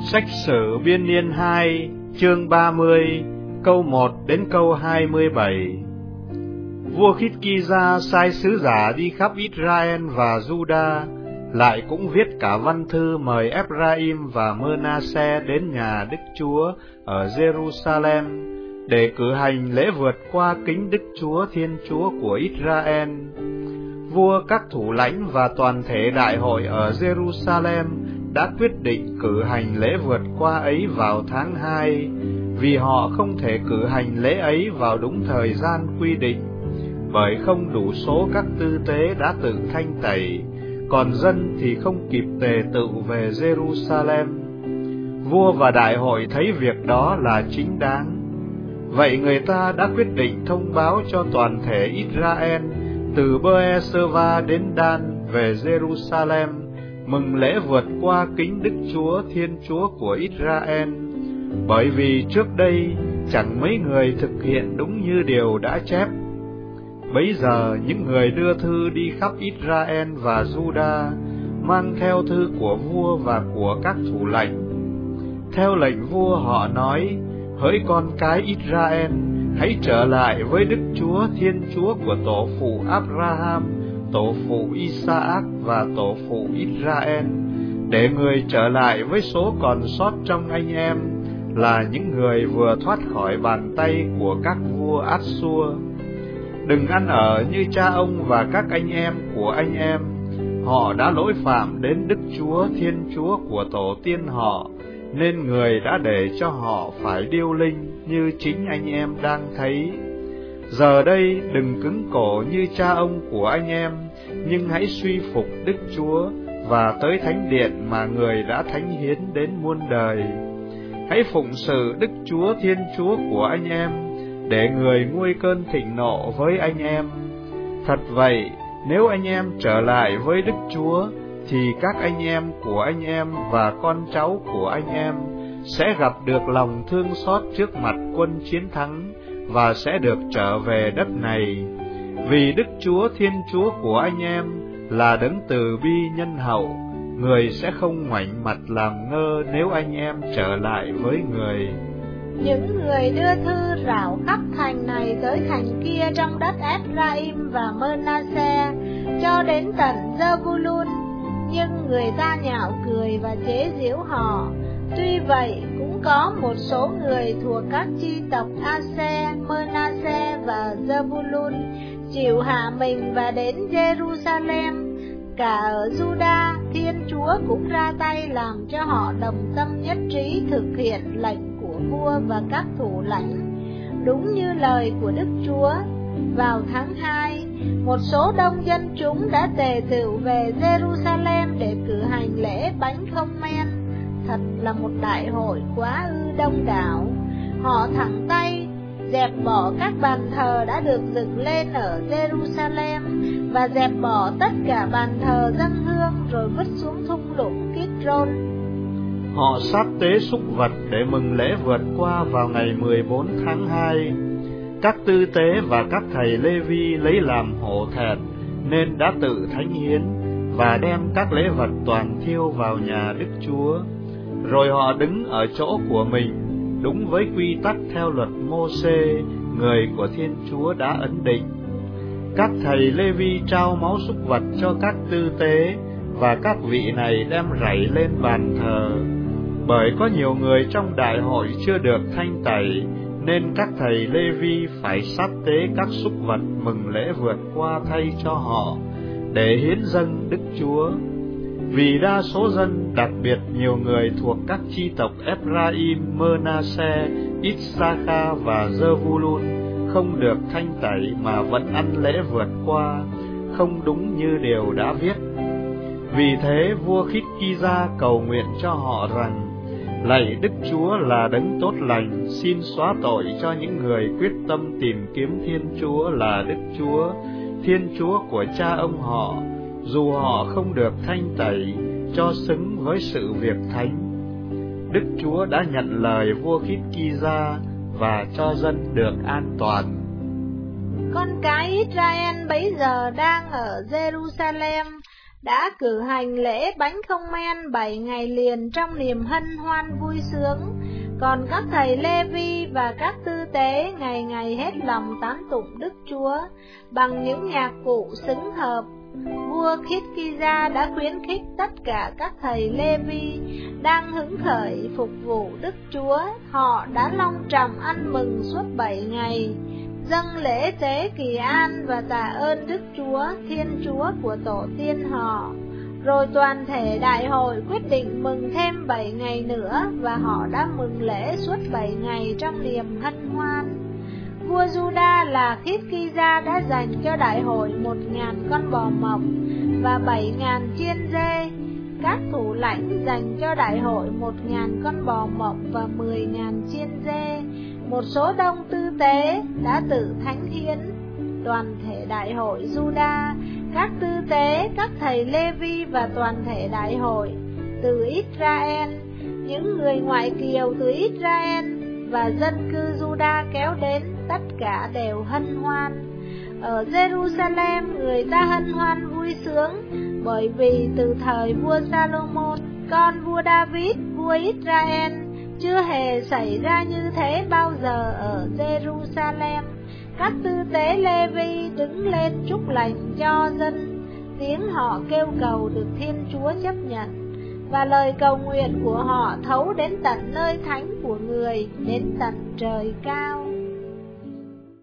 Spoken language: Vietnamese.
Sách Sử Biên Niên 2, chương 30, câu 1 đến câu 27. Vua Khít-ki-gia sai sứ giả đi khắp Israel và Juda, lại cũng viết cả văn thư mời Ephraim và Mơ-na-se đến nhà Đức Chúa ở Jerusalem để cử hành lễ vượt qua kính Đức Chúa Thiên Chúa của Israel. Vua, các thủ lãnh và toàn thể đại hội ở Jerusalem đã quyết định cử hành lễ vượt qua ấy vào tháng 2, vì họ không thể cử hành lễ ấy vào đúng thời gian quy định, bởi không đủ số các tư tế đã tự thanh tẩy, còn dân thì không kịp tề tựu về Jerusalem. Vua và đại hội thấy việc đó là chính đáng. Vậy người ta đã quyết định thông báo cho toàn thể Israel từ Bơ-e-sơ-va đến Dan về Jerusalem, mừng lễ vượt qua kính Đức Chúa Thiên Chúa của Israel, bởi vì trước đây chẳng mấy người thực hiện đúng như điều đã chép. Bấy giờ những người đưa thư đi khắp Israel và Juda, mang theo thư của vua và của các thủ lãnh. Theo lệnh vua họ nói: hỡi con cái Israel, hãy trở lại với Đức Chúa Thiên Chúa của tổ phụ Abraham, tổ phụ Isaac và tổ phụ Israel, để người trở lại với số còn sót trong anh em, là những người vừa thoát khỏi bàn tay của các vua Át-xua. Đừng ăn ở như cha ông và các anh em của anh em. Họ đã lỗi phạm đến Đức Chúa Thiên Chúa của tổ tiên họ, nên người đã để cho họ phải điêu linh như chính anh em đang thấy. Giờ đây đừng cứng cổ như cha ông của anh em, nhưng hãy suy phục Đức Chúa và tới thánh điện mà người đã thánh hiến đến muôn đời. Hãy phụng sự Đức Chúa Thiên Chúa của anh em, để người nguôi cơn thịnh nộ với anh em. Thật vậy, nếu anh em trở lại với Đức Chúa, thì các anh em của anh em và con cháu của anh em sẽ gặp được lòng thương xót trước mặt quân chiến thắng, và sẽ được trở về đất này. Vì Đức Chúa Thiên Chúa của anh em là đấng từ bi nhân hậu, người sẽ không ngoảnh mặt làm ngơ nếu anh em trở lại với người. Những người đưa thư rảo khắp thành này tới thành kia trong đất Ephraim và Mơ-na-se, cho đến tận Giơ-vu-lun, nhưng người ta nhạo cười và chế giễu họ. Tuy vậy, cũng có một số người thuộc các chi tộc A-se, Mơ-na-se và Giơ-vu-lun chịu hạ mình và đến Jerusalem. Cả ở Juda, Thiên Chúa cũng ra tay làm cho họ đồng tâm nhất trí thực hiện lệnh của vua và các thủ lãnh, đúng như lời của Đức Chúa. Vào tháng 2, một số đông dân chúng đã tề tựu về Jerusalem để cử hành lễ bánh không men. Thật là một đại hội quá ư đông đảo. Họ thẳng tay dẹp bỏ các bàn thờ đã được dựng lên ở Jerusalem, và dẹp bỏ tất cả bàn thờ dâng hương, rồi vứt xuống thung lũng Kidron. Họ sát tế súc vật để mừng lễ vượt qua vào ngày 14 tháng 2. Các tư tế và các thầy Lê-vi lấy làm hổ thẹn, nên đã tự thánh hiến và đem các lễ vật toàn thiêu vào nhà Đức Chúa. Rồi họ đứng ở chỗ của mình, đúng với quy tắc theo luật Mô-xê, người của Thiên Chúa đã ấn định. Các thầy Lê-vi trao máu súc vật cho các tư tế, và các vị này đem rảy lên bàn thờ. Bởi có nhiều người trong đại hội chưa được thanh tẩy, nên các thầy Lê-vi phải sát tế các súc vật mừng lễ vượt qua thay cho họ, để hiến dâng Đức Chúa. Vì đa số dân, đặc biệt nhiều người thuộc các chi tộc Ephraim, Mơ-na-se, Ít-sa-kha và Giơ-vu-lun không được thanh tẩy mà vẫn ăn lễ vượt qua, không đúng như điều đã viết. Vì thế vua Khít-ki-gia cầu nguyện cho họ rằng: lạy Đức Chúa là đấng tốt lành, xin xóa tội cho những người quyết tâm tìm kiếm Thiên Chúa là Đức Chúa, Thiên Chúa của cha ông họ, dù họ không được thanh tẩy, cho xứng với sự việc thánh. Đức Chúa đã nhận lời vua Khít-ki-gia và cho dân được an toàn. Con cái Israel bấy giờ đang ở Jerusalem, đã cử hành lễ bánh không men 7 ngày liền trong niềm hân hoan vui sướng. Còn các thầy Lê-vi và các tư tế ngày ngày hết lòng tán tụng Đức Chúa bằng những nhạc cụ xứng hợp. Vua Khít-ki-gia đã khuyến khích tất cả các thầy Lê-vi đang hứng khởi phục vụ Đức Chúa. Họ đã long trọng ăn mừng suốt 7 ngày, dâng lễ tế kỳ an và tạ ơn Đức Chúa, Thiên Chúa của tổ tiên họ. Rồi toàn thể đại hội quyết định mừng thêm 7 ngày nữa, và họ đã mừng lễ suốt 7 ngày trong niềm hân hoan. Vua Juda là Khít-ki-gia đã dành cho đại hội 1.000 con bò mộc và 7.000 chiên dê. Các thủ lãnh dành cho đại hội 1.000 con bò mộc và 10.000 chiên dê. Một số đông tư tế đã tự thánh hiến. Toàn thể đại hội Juda, các tư tế, các thầy Lê-vi và toàn thể đại hội từ Israel, những người ngoại kiều từ Israel và dân cư Juda kéo đến, tất cả đều hân hoan. Ở Jerusalem người ta hân hoan vui sướng, bởi vì từ thời vua Salomon, con vua David, vua Israel, chưa hề xảy ra như thế bao giờ ở Jerusalem. Các tư tế Lê-vi đứng lên chúc lành cho dân, tiếng họ kêu cầu được Thiên Chúa chấp nhận, và lời cầu nguyện của họ thấu đến tận nơi thánh của người, đến tận trời cao.